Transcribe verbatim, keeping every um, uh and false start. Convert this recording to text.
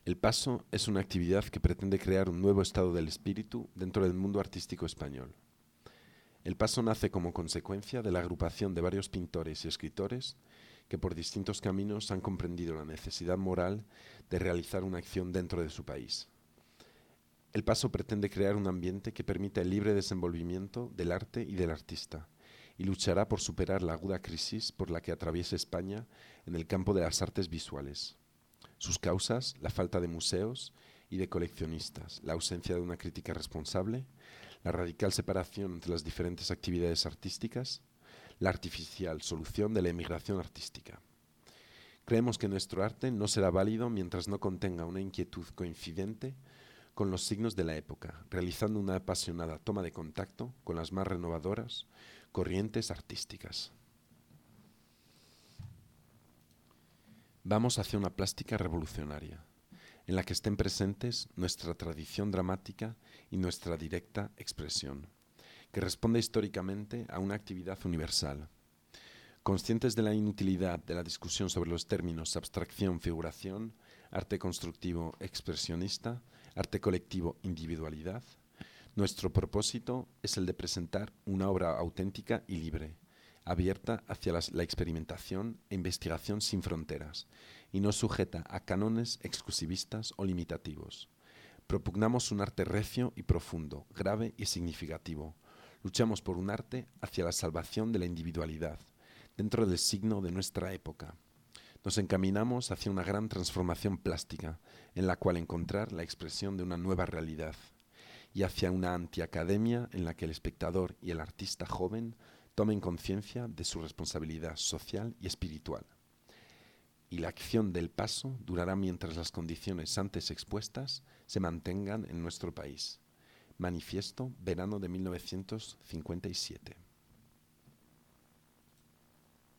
El paso es una actividad que pretende crear un nuevo estado del espíritu dentro del mundo artístico español. El paso nace como consecuencia de la agrupación de varios pintores y escritores que por distintos caminos han comprendido la necesidad moral de realizar una acción dentro de su país. El paso pretende crear un ambiente que permita el libre desenvolvimiento del arte y del artista, y luchará por superar la aguda crisis por la que atraviesa España en el campo de las artes visuales. Sus causas, la falta de museos y de coleccionistas, la ausencia de una crítica responsable, la radical separación entre las diferentes actividades artísticas, la artificial solución de la emigración artística. Creemos que nuestro arte no será válido mientras no contenga una inquietud coincidente con los signos de la época, realizando una apasionada toma de contacto con las más renovadoras corrientes artísticas. Vamos hacia una plástica revolucionaria, en la que estén presentes nuestra tradición dramática y nuestra directa expresión, que responde históricamente a una actividad universal. Conscientes de la inutilidad de la discusión sobre los términos abstracción, figuración, arte constructivo, expresionista, arte colectivo, individualidad, nuestro propósito es el de presentar una obra auténtica y libre, abierta hacia las, la experimentación e investigación sin fronteras, y no sujeta a cánones exclusivistas o limitativos. Propugnamos un arte recio y profundo, grave y significativo. Luchamos por un arte hacia la salvación de la individualidad, dentro del signo de nuestra época. Nos encaminamos hacia una gran transformación plástica, en la cual encontrar la expresión de una nueva realidad, y hacia una antiacademia en la que el espectador y el artista joven tomen conciencia de su responsabilidad social y espiritual. Y la acción del paso durará mientras las condiciones antes expuestas se mantengan en nuestro país. Manifiesto, verano de mil novecientos cincuenta y siete.